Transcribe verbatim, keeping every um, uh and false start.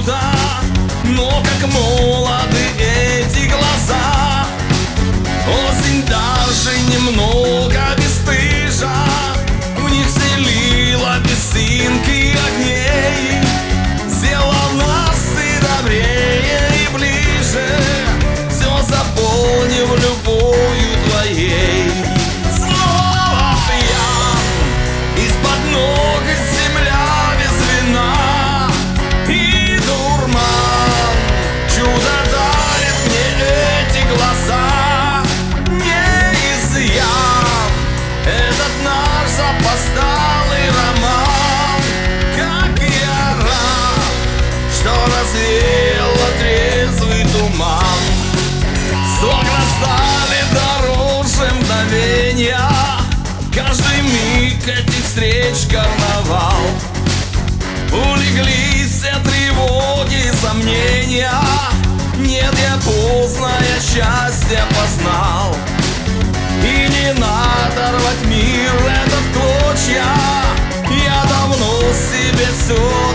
чудо, но как молоды эти глаза. Осень даже немного бесстыжа, в них вселила песенки огней, сделала нас и добрее, и ближе, все заполнив любовью твоей. Снова пьян, из-под ног земля без вина и дурман, чудо дарит мне эти глаза. Не изъян этот наш запоздалый роман, как я рад, что развеяла трезвый туман. Сок стали дороже мгновенья, каждый миг этих встреч карнавал. Улеглись все тревоги и сомнения, нет, я поздно, я счастье познал. И не надо рвать мир этот клочья, я давно себе все